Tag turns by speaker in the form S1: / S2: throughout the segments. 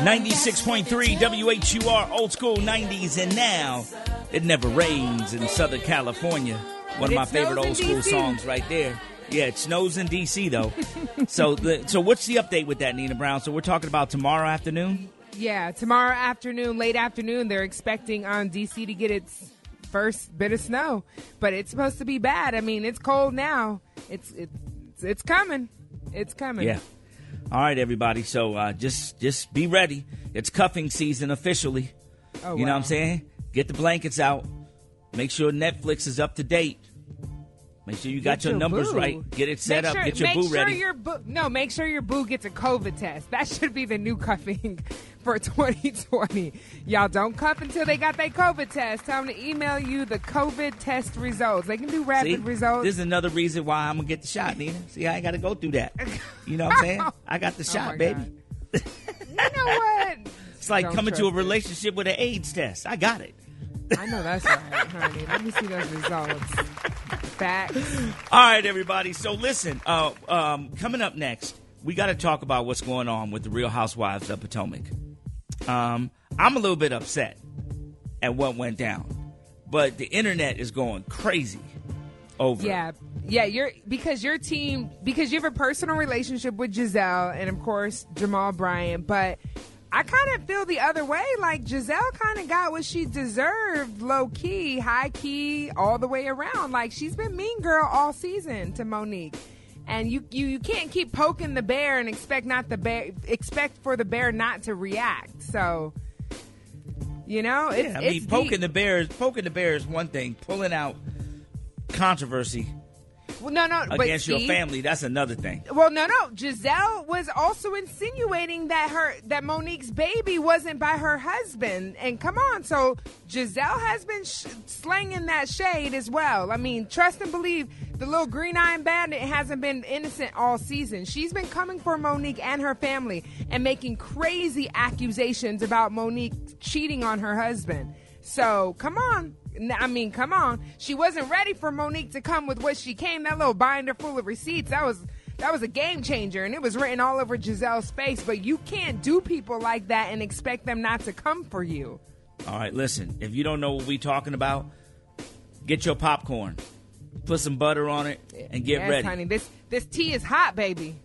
S1: 96.3 WHUR, old school 90s, and now it never rains in Southern California. One of my favorite old school songs right there. Yeah, it snows in D.C., though. So what's the update with that, Nina Brown? So we're talking about tomorrow afternoon?
S2: Yeah, tomorrow afternoon, late afternoon, they're expecting D.C. to get its first bit of snow. But it's supposed to be bad. I mean, it's cold now. It's coming. It's coming.
S1: Yeah. All right, everybody. So just be ready. It's cuffing season officially.
S2: Oh,
S1: you know what I'm saying? Get the blankets out. Make sure Netflix is up to date. Make sure you got your numbers right. Get it set up. Get your boo ready.
S2: Make sure your boo gets a COVID test. That should be the new cuffing for 2020. Y'all don't cuff until they got their COVID test. Tell them to email you the COVID test results. They can do rapid results.
S1: This is another reason why I'm going to get the shot, Nina. See, I ain't got to go through that. You know what I'm saying? I got the shot, baby.
S2: You know what?
S1: It's like coming to a relationship with an AIDS test. I got it.
S2: I know that's right, honey. Let me see those results. Facts.
S1: All right, everybody. So listen, coming up next, we got to talk about what's going on with the Real Housewives of Potomac. I'm a little bit upset at what went down, but the internet is going crazy over it. Yeah, because you have a personal relationship with Giselle and of course Jamal Bryant, but I kind of feel the other way. Like, Giselle kind of got what she deserved, low-key, high-key, all the way around. Like, she's been mean girl all season to Monique. And you can't keep poking the bear and expect for the bear not to react. So, you know, it's poking the bear is one thing. Pulling out controversy against your family, that's another thing.
S2: Well, no. Giselle was also insinuating that Monique's baby wasn't by her husband. And come on, so Giselle has been slanging that shade as well. I mean, trust and believe, the little green-eyed bandit hasn't been innocent all season. She's been coming for Monique and her family and making crazy accusations about Monique cheating on her husband. So, come on. I mean, come on. She wasn't ready for Monique to come with what she came. That little binder full of receipts, that was a game changer, and it was written all over Giselle's face. But you can't do people like that and expect them not to come for you.
S1: All right, listen. If you don't know what we're talking about, get your popcorn. Put some butter on it and get ready.
S2: Honey, this tea is hot, baby.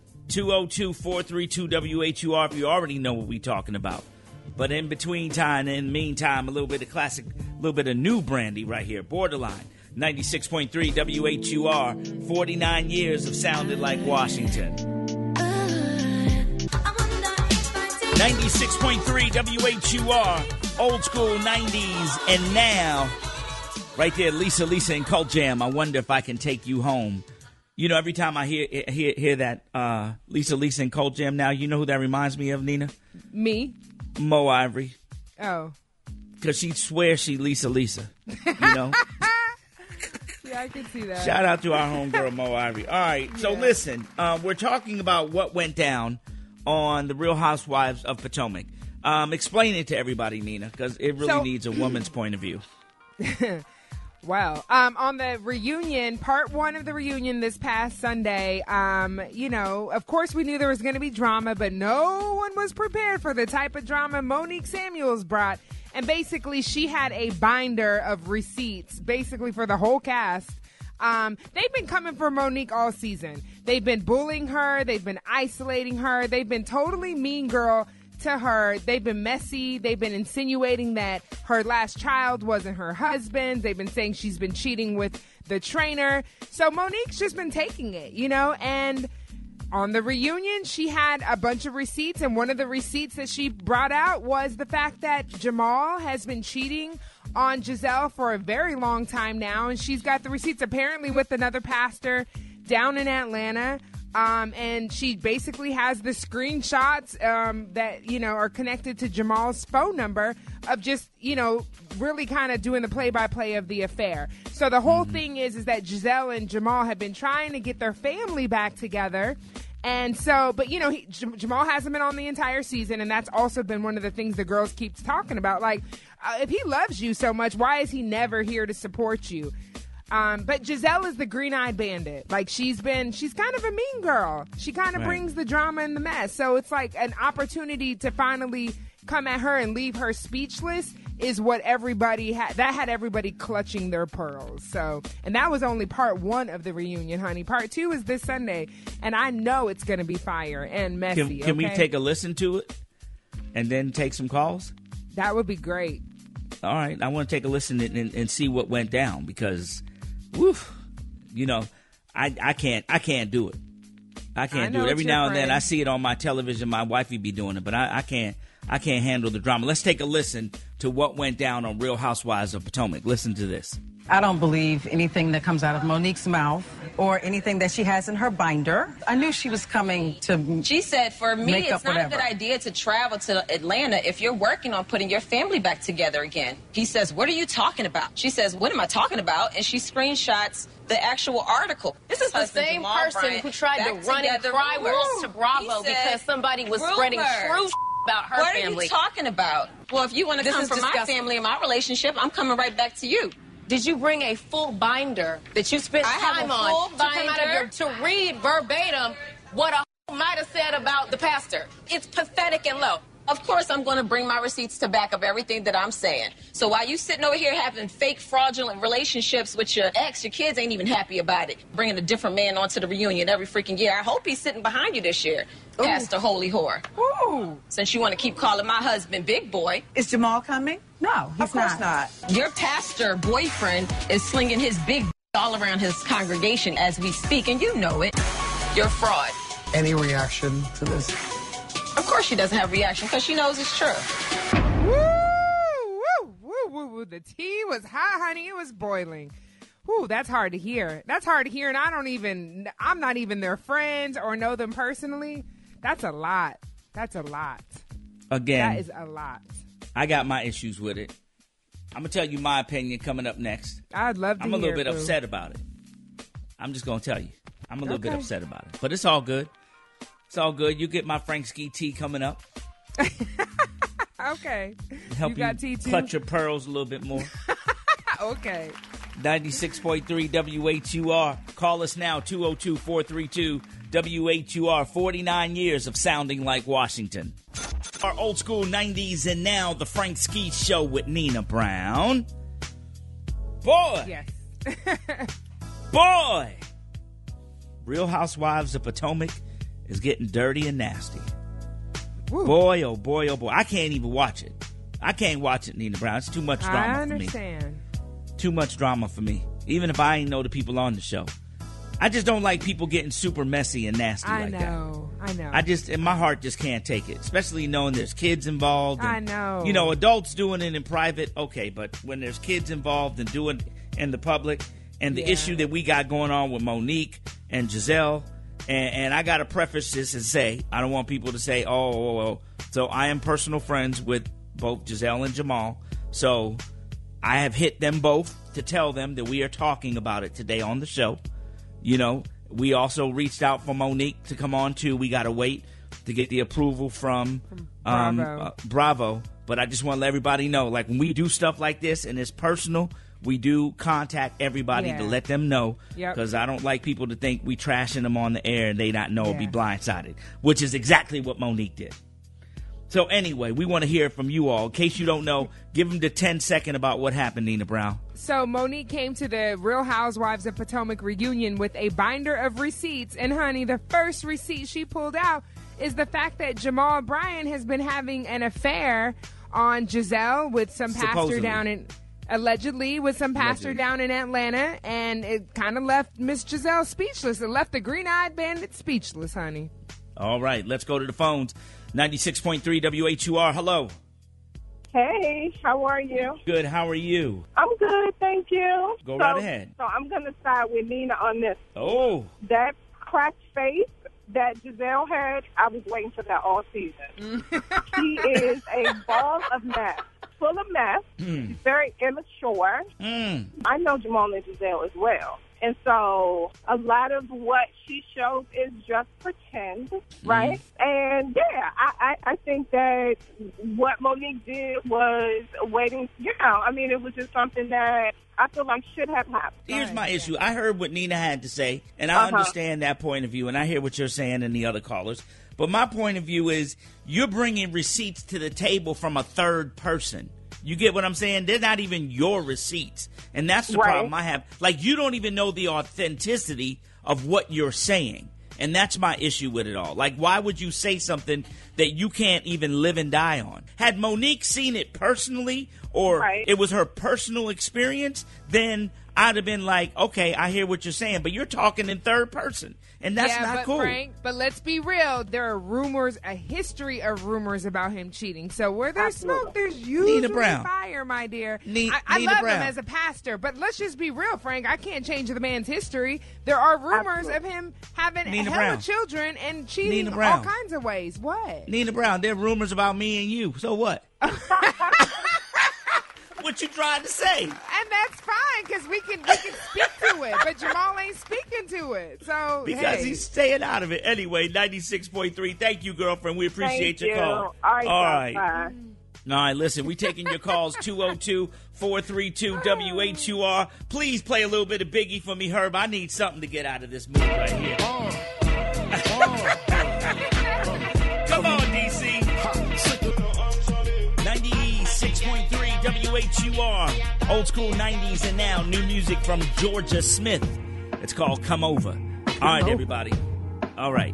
S1: 202-432-WHUR if you already know what we're talking about. But in meantime, a little bit of classic, a little bit of new brandy right here. Borderline, 96.3 WHUR, 49 years of sounded like Washington. 96.3 WHUR, old school 90s, and now, right there, Lisa and Cult Jam, I wonder if I can take you home. You know, every time I hear that Lisa and Cult Jam now, you know who that reminds me of, Nina?
S2: Me?
S1: Mo Ivory.
S2: Oh.
S1: Because she swears she Lisa. You know?
S2: Yeah, I can see that.
S1: Shout out to our homegirl, Mo Ivory. All right, so listen. We're talking about what went down on The Real Housewives of Potomac. Explain it to everybody, Nina, because it really needs a woman's point of view.
S2: Well, on the reunion, part one of the reunion this past Sunday, you know, of course we knew there was going to be drama, but no one was prepared for the type of drama Monique Samuels brought. And basically, she had a binder of receipts, basically for the whole cast. They've been coming for Monique all season. They've been bullying her. They've been isolating her. They've been totally mean girl to her. They've been messy. They've been insinuating that her last child wasn't her husband. They've been saying she's been cheating with the trainer. So Monique's just been taking it, you know, and on the reunion, she had a bunch of receipts, and one of the receipts that she brought out was the fact that Jamal has been cheating on Giselle for a very long time now, and she's got the receipts apparently with another pastor down in Atlanta. And she basically has the screenshots that, you know, are connected to Jamal's phone number of just, you know, really kind of doing the play-by-play of the affair. So the whole thing is that Giselle and Jamal have been trying to get their family back together. And so, but, you know, Jamal hasn't been on the entire season, and that's also been one of the things the girls keep talking about. Like, if he loves you so much, why is he never here to support you? But Giselle is the green-eyed bandit. Like, she's kind of a mean girl. She kind of brings the drama and the mess. So it's like an opportunity to finally come at her and leave her speechless is what everybody had. That had everybody clutching their pearls. So, and that was only part 1 of the reunion, honey. Part 2 is this Sunday, and I know it's going to be fire and messy.
S1: Can we take a listen to it and then take some calls?
S2: That would be great.
S1: All right. I want to take a listen and see what went down because, woof, I can't do it. I can't do it. Every now and then I see it on my television. My wifey be doing it, but I can't handle the drama. Let's take a listen to what went down on Real Housewives of Potomac. Listen to this.
S3: I don't believe anything that comes out of Monique's mouth or anything that she has in her binder. I knew she was coming to.
S4: She said, for me, it's not a good idea to travel to Atlanta if you're working on putting your family back together again. He says, what are you talking about? She says, what am I talking about? And she screenshots the actual article.
S5: This is the same person who tried to run and cry wolf to Bravo because somebody was spreading truth about her family.
S4: What are you talking about? Well, if you want to come from my family and my relationship, I'm coming right back to you.
S5: Did you bring a full binder that you spent time on to come out of to read verbatim what a might have said about the pastor? It's pathetic and low.
S4: Of course, I'm going to bring my receipts to back up everything that I'm saying. So while you sitting over here having fake, fraudulent relationships with your ex, your kids ain't even happy about it. Bringing a different man onto the reunion every freaking year. I hope he's sitting behind you this year, Pastor Holy Whore.
S3: Ooh.
S4: Since you want to keep calling my husband Big Boy.
S3: Is Jamal coming? No, he's
S4: of course not. Your pastor boyfriend is slinging his big all around his congregation as we speak, and you know it. You're a fraud.
S6: Any reaction to this?
S4: Of course she doesn't have reaction because she knows it's true.
S2: Woo, woo, woo, woo, woo. The tea was hot, honey. It was boiling. Woo, that's hard to hear. That's hard to hear, and I'm not even their friends or know them personally. That's a lot. That's a lot.
S1: Again.
S2: That is a lot.
S1: I got my issues with it. I'm going to tell you my opinion coming up next.
S2: I'd love to
S1: I'm a little bit upset about it. I'm just going to tell you. I'm a little bit upset about it. But it's all good. It's all good. You get my Frank Ski tea coming up.
S2: Okay.
S1: Help
S2: you got tea too?
S1: Clutch your pearls a little bit more.
S2: Okay.
S1: 96.3 WHUR. Call us now, 202-432-WHUR. 49 years of sounding like Washington. Our old school 90s and now the Frank Ski Show with Nina Brown. Boy.
S2: Yes.
S1: Boy. Real Housewives of Potomac is getting dirty and nasty.
S2: Woo.
S1: Boy, oh boy, oh boy. I can't even watch it. I can't watch it, Nina Brown. It's too much drama
S2: I
S1: for me.
S2: understand.
S1: Too much drama for me. Even if I ain't know the people on the show. I just don't like people getting super messy and nasty like that.
S2: I know.
S1: And my heart just can't take it. Especially knowing there's kids involved. And,
S2: I know.
S1: You know, adults doing it in private, okay. But when there's kids involved and doing it in the public, and the issue that we got going on with Monique and Giselle, and I got to preface this and say, I don't want people to say, oh. So I am personal friends with both Giselle and Jamal. So I have hit them both to tell them that we are talking about it today on the show. You know, we also reached out for Monique to come on too. We got to wait to get the approval from Bravo. But I just want to let everybody know, like when we do stuff like this and it's personal, we do contact everybody to let them know, because I don't like people to think we trashing them on the air and they not know or be blindsided, which is exactly what Monique did. So anyway, we want to hear from you all. In case you don't know, give them the 10-second about what happened, Nina Brown.
S2: So Monique came to the Real Housewives of Potomac reunion with a binder of receipts. And, honey, the first receipt she pulled out is the fact that Jamal Bryant has been having an affair on Giselle with some pastor down in... Allegedly, with some pastor down in Atlanta, and it kind of left Miss Giselle speechless. It left the green-eyed bandit speechless, honey.
S1: All right, let's go to the phones. 96.3 WHUR, hello.
S7: Hey, how are you?
S1: Good, how are you?
S7: I'm good, thank you.
S1: Go right ahead.
S7: So I'm going to side with Nina on this.
S1: Oh.
S7: That cracked face that Giselle had, I was waiting for that all season. She is a ball of mess. Full of mess. She's very immature. I know Jamal and Giselle as well. And so a lot of what she shows is just pretend, right? And, I think that what Monique did was waiting, it was just something that I feel like should have happened.
S1: Here's my issue. I heard what Nina had to say, and I understand that point of view, and I hear what you're saying and the other callers. But my point of view is you're bringing receipts to the table from a third person. You get what I'm saying? They're not even your receipts. And that's the problem I have. Like, you don't even know the authenticity of what you're saying. And that's my issue with it all. Like, why would you say something that you can't even live and die on? Had Monique seen it personally or it was her personal experience, then I'd have been like, okay, I hear what you're saying, but you're talking in third person, and that's not cool.
S2: Frank, but let's be real. There are rumors, a history of rumors about him cheating. So where there's smoke, there's usually fire, my dear. I love him as a pastor, but let's just be real, Frank. I can't change the man's history. There are rumors of him having hella children and cheating all kinds of ways. What?
S1: Nina Brown, there are rumors about me and you. So what? What you trying to say?
S2: And that's fine, because we can speak to it, but Jamal ain't speaking to it. So
S1: because he's staying out of it. Anyway, 96.3. Thank you, girlfriend. We appreciate your call.
S7: All right.
S1: All right, listen, we taking your calls, 202-432-WHUR. Please play a little bit of Biggie for me, Herb. I need something to get out of this mood right here. Come on, DC. 96.3 WHUR. Old school 90s and now new music from Georgia Smith. It's called Come Over. All right, everybody. All right.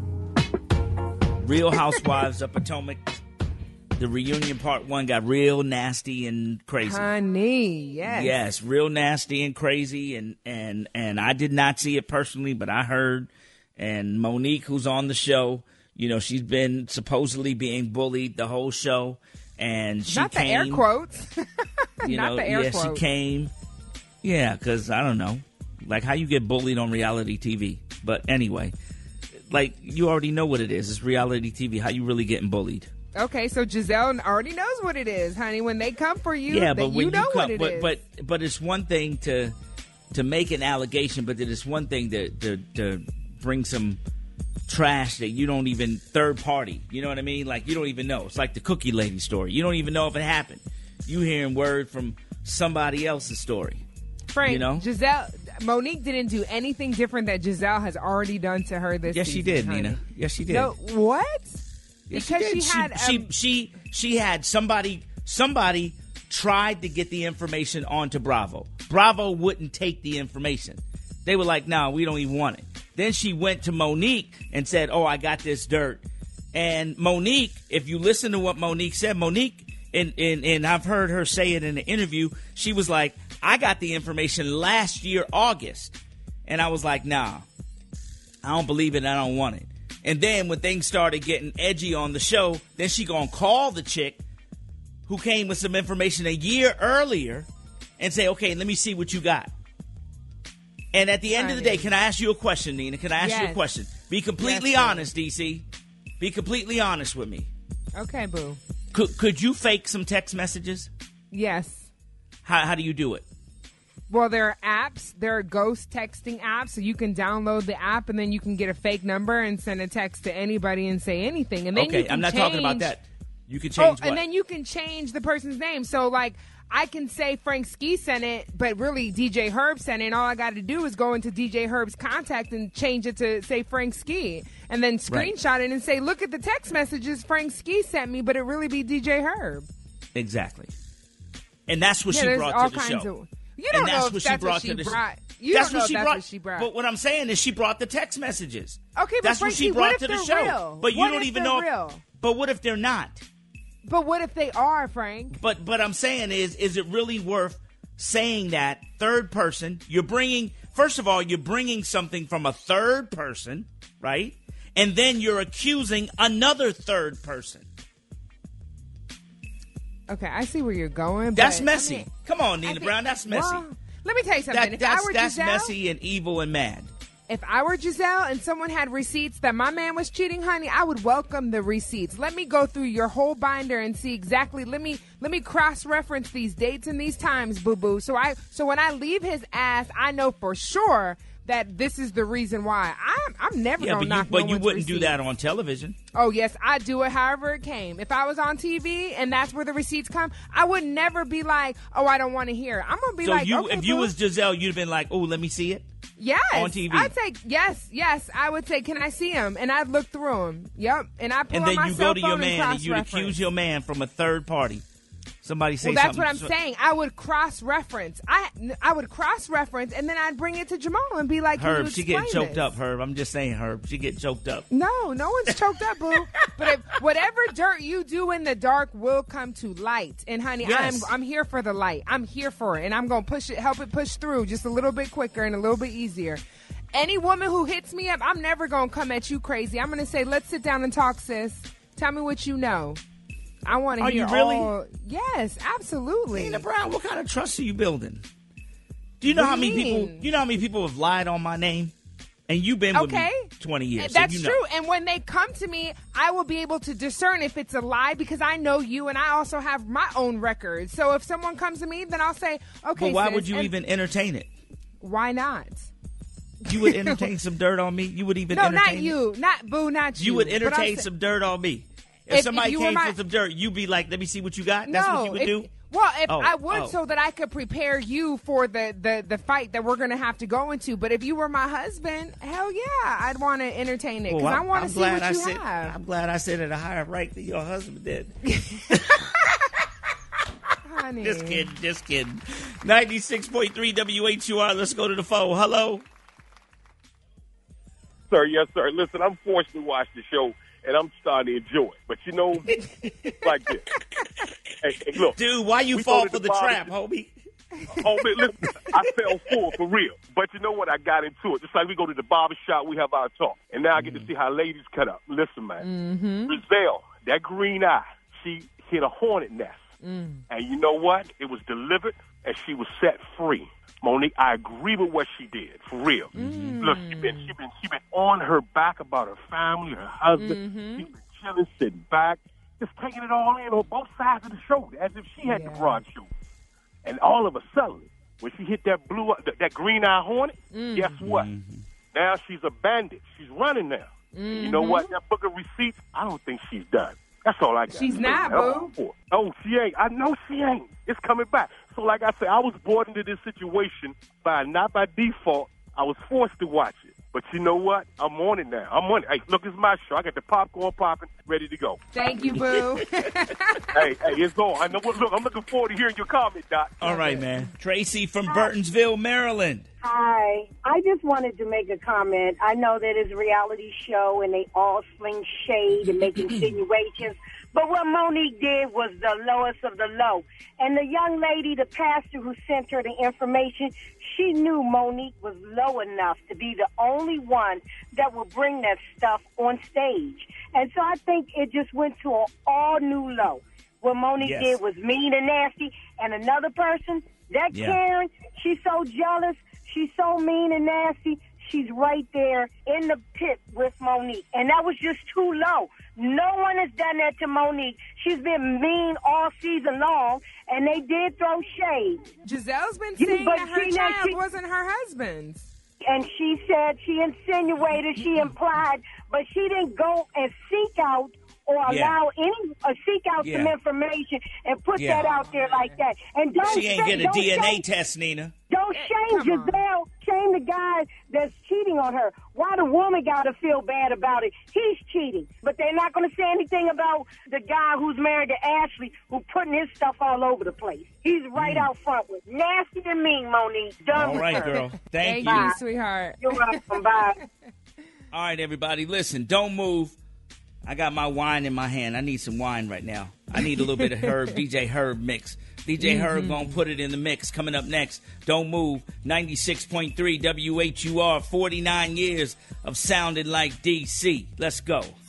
S1: Real Housewives of Potomac. The reunion part 1 got real nasty and crazy.
S2: Honey, yes.
S1: Yes, real nasty and crazy. And I did not see it personally, but I heard. And Monique, who's on the show, you know, she's been supposedly being bullied the whole show. And she
S2: not
S1: came.
S2: The air quotes.
S1: Not the air quotes. She came. Yeah, because I don't know. Like, how you get bullied on reality TV. But anyway, like, you already know what it is. It's reality TV. How you really getting bullied?
S2: Okay, so Giselle already knows what it is, honey. When they come for you,
S1: but
S2: you know what it is.
S1: But it's one thing to make an allegation, but it is one thing to bring some trash that you don't even third party. You know what I mean? Like, you don't even know. It's like the Cookie Lady story. You don't even know if it happened. You hearing word from somebody else's story.
S2: Frank,
S1: you know?
S2: Monique didn't do anything different that Giselle has already done to her this season.
S1: Yes, she did,
S2: honey.
S1: Nina. Yes, she did.
S2: No, what?
S1: Yes,
S2: because
S1: she had somebody tried to get the information onto Bravo. Bravo wouldn't take the information. They were like, "No, we don't even want it." Then she went to Monique and said, "Oh, I got this dirt." And Monique, if you listen to what Monique said, Monique, and I've heard her say it in an interview, she was like, "I got the information last year, August." And I was like, "Nah, I don't believe it. I don't want it." And then when things started getting edgy on the show, then she gonna call the chick who came with some information a year earlier and say, "Okay, let me see what you got." And at the end of the day, can I ask you a question, Nina? Can I ask you a question? Be completely honest, DC. Be completely honest with me.
S2: Okay, boo.
S1: Could you fake some text messages?
S2: Yes.
S1: How do you do it?
S2: Well, there are apps. There are ghost texting apps, so you can download the app and then you can get a fake number and send a text to anybody and say anything. And then you can
S1: I'm not talking about that. You can change what?
S2: And then you can change the person's name. So, like, I can say Frank Ski sent it, but really DJ Herb sent it, and all I got to do is go into DJ Herb's contact and change it to say Frank Ski, and then screenshot it and say, look at the text messages Frank Ski sent me, but it really be DJ Herb.
S1: Exactly. And that's what she brought to the show.
S2: You don't know if that's what she brought. You don't know if that's what she brought.
S1: But what I'm saying is she brought the text messages.
S2: Okay, but
S1: that's
S2: Frankie,
S1: what she brought to the show.
S2: Real?
S1: But you don't even know. Real? But what if they're not?
S2: But what if they are, Frank?
S1: But I'm saying is it really worth saying that third person? First of all, you're bringing something from a third person, right? And then you're accusing another third person.
S2: Okay, I see where you're going.
S1: That's messy. Come on, Nina Brown. That's messy.
S2: Well, let me tell you something.
S1: That's messy and evil and mad.
S2: If I were Giselle and someone had receipts that my man was cheating, honey, I would welcome the receipts. Let me go through your whole binder and see exactly. Let me cross-reference these dates and these times, boo-boo. So when I leave his ass, I know for sure that this is the reason why. I'm never going to knock no one's
S1: But you wouldn't do
S2: receipts.
S1: that on television.
S2: Oh, yes, I do it however it came. If I was on TV and that's where the receipts come, I would never be like, oh, I don't want to hear it. I'm going to be
S1: So
S2: like, okay,
S1: if you was Giselle, you'd have been like, oh, let me see it?
S2: Yes.
S1: On TV.
S2: I'd say, yes. I would say, can I see him? And I'd look through him. Yep. And I'd pull
S1: And
S2: out
S1: then
S2: my
S1: you
S2: cell
S1: go to your
S2: phone
S1: man and you'd
S2: cross-reference.
S1: accuse your man from a third party. Somebody say
S2: Well, that's
S1: something.
S2: what I'm saying. I would cross-reference. I would cross-reference, and then I'd bring it to Jamal and be like, can
S1: Herb,
S2: you
S1: she
S2: explain
S1: get choked
S2: this?
S1: up, Herb. I'm just saying, Herb. She get choked up.
S2: No one's choked up, boo. But if whatever dirt you do in the dark will come to light. And honey,
S1: Yes.
S2: I'm here for the light. I'm here for it, and I'm gonna help it push through just a little bit quicker and a little bit easier. Any woman who hits me up, I'm never gonna come at you crazy. I'm gonna say, let's sit down and talk, sis. Tell me what you know. I want to hear.
S1: Are you really?
S2: all. Yes, absolutely.
S1: Nina Brown, what kind of trust are you building? Do you know
S2: What
S1: how
S2: do
S1: many
S2: you
S1: people?
S2: mean?
S1: You know how many people have lied on my name? And you've been with me 20 years.
S2: That's
S1: so you know.
S2: true. And when they come to me, I will be able to discern if it's a lie because I know you and I also have my own record. So if someone comes to me, then I'll say, okay,
S1: But why
S2: sis,
S1: would you
S2: and
S1: even entertain it?
S2: Why not?
S1: You would entertain some dirt on me? You would even
S2: No,
S1: entertain
S2: not you. Not Boo, not you.
S1: You would
S2: But I'm
S1: entertain
S2: sa-
S1: some dirt on me. If somebody
S2: you were
S1: came
S2: my-
S1: for some dirt, you'd be like, let me see what you got? That's what you would do?
S2: Well, if
S1: Oh,
S2: I would,
S1: oh.
S2: so that I could prepare you for the fight that we're going to have to go into. But if you were my husband, hell yeah, I'd want to entertain it because
S1: Well,
S2: I want to
S1: I'm
S2: see
S1: glad
S2: what you
S1: I
S2: have.
S1: I'm glad I sit at a higher rank than your husband did.
S2: Honey.
S1: Just kidding. 96.3 WHUR. Let's go to the phone. Hello.
S8: Sir, yes, sir. Listen, I'm forced to watch the show, and I'm starting to enjoy it. But, you know, it's like this. Hey, look.
S1: Dude, why you
S8: we
S1: fall
S8: go to
S1: for the
S8: bar-
S1: trap, homie?
S8: Oh, man, listen, I fell for real. But you know what? I got into it. Just like we go to the barber shop, we have our talk. And now I get to see how ladies cut up. Listen, man. Giselle, that green eye, she hit a hornet nest. And you know what? It was delivered, and she was set free. Monique, I agree with what she did, for real. Look, she been on her back about her family, her husband. She's been chilling, sitting back, just taking it all in on both sides of the shoulder, as if she had the broad shoulder. And all of a sudden, when she hit that that green eye hornet, guess what? Now she's a bandit. She's running now. And you know what? That book of receipts, I don't think she's done. That's all I got.
S2: She's not, boo.
S8: Oh, she ain't. I know she ain't. It's coming back. So like I said, I was brought into this situation not by default. I was forced to watch it. But you know what? I'm on it now. I'm on it. Hey, look, it's my show. I got the popcorn popping, ready to go.
S2: Thank you, Boo.
S8: hey, it's on. I know. Look, I'm looking forward to hearing your comment, Doc.
S1: All right, man. Tracy from Burtonsville, Maryland.
S9: Hi. I just wanted to make a comment. I know that it's a reality show and they all sling shade and make insinuations. But what Monique did was the lowest of the low. And the young lady, the pastor who sent her the information, she knew Monique was low enough to be the only one that would bring that stuff on stage. And so I think it just went to an all-new low. What Monique did was mean and nasty. And another person, that Karen, she's so jealous. She's so mean and nasty. She's right there in the pit with Monique. And that was just too low. No one has done that to Monique. She's been mean all season long, and they did throw shade.
S2: Giselle's been saying that her child wasn't her husband's.
S9: And she said, she insinuated, she implied, but she didn't go and seek out or allow seek out some information and put that out there like that. And don't
S1: She ain't get a DNA test, Nina.
S9: Don't shame Giselle. Shame the guy that's cheating on her. Why the woman got to feel bad about it? He's cheating. But they're not going to say anything about the guy who's married to Ashley who putting his stuff all over the place. He's right out front with nasty and mean, Monique. Done
S1: All right,
S9: with her.
S1: girl. Thank you.
S2: you, sweetheart.
S9: You're welcome. Bye.
S1: All right, everybody. Listen, don't move. I got my wine in my hand. I need some wine right now. I need a little bit of Herb, DJ Herb mix. DJ Herb gonna put it in the mix. Coming up next, don't move. 96.3 WHUR, 49 years of sounding like DC. Let's go.